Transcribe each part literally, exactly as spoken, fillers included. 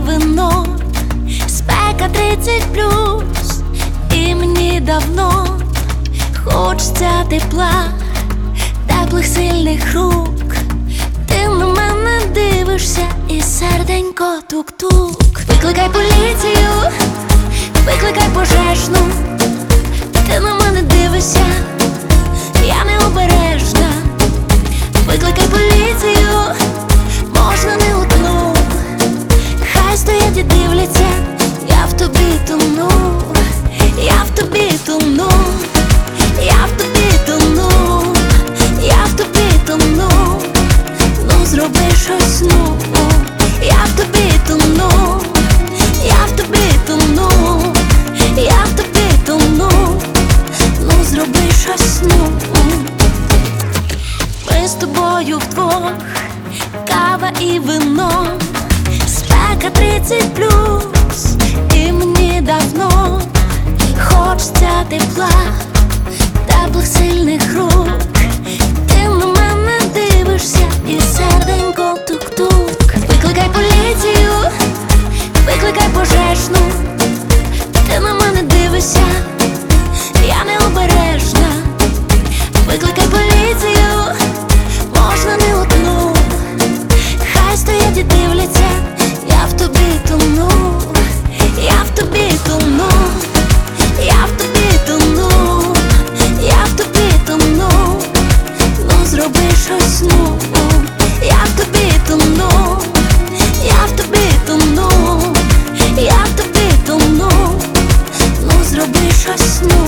вино, спека тридцять плюс, і мені давно хочеться тепла, теплих сильних рук. Ти на мене дивишся і серденько тук-тук. Викликай поліцію, викликай пожежну. Ти на мене дивишся, я необережна. Викликай поліцію, можна не одну. Хай стоять і дивляться, я в тобі тону, я в тобі тону, я в тобі тону, я в тобі тону. Ну зроби щось, ну, я в тобі тону, я в тобі тону, я в тобі тону. Ну зроби щось, ну. Ми з тобою вдвох, кава і вино, спека тридцять плюс, і мені давно хочеться тепла, теплих сильних рук. Ти на мене дивишся і серденько тук-тук. Викликай поліцію, викликай пожежну. Ти на мене дивишся, я необережна. Викликай поліцію, можна не одну. Хай стоять і дивляться, я в тобі тону, я в тобі тону, я в тобі тону, я в тобі тону. Ну зроби щось, ну, я в тобі тону, я в тобі тону, я в тобі тону. Ну зроби щось, ну.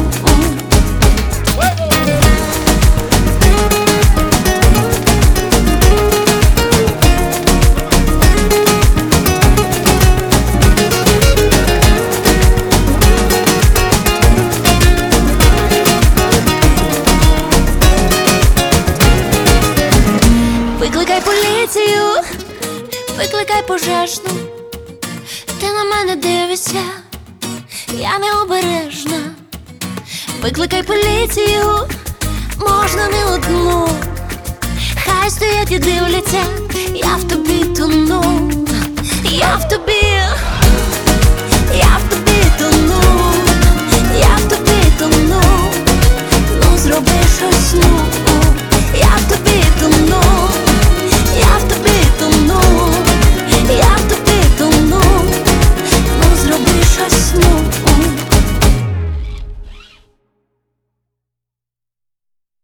Викликай поліцію, викликай пожежну. Ти на мене дивишся, я необережна. Викликай поліцію, можна не одну. Хай стоять і дивляться, я в тобі тону, я в тобі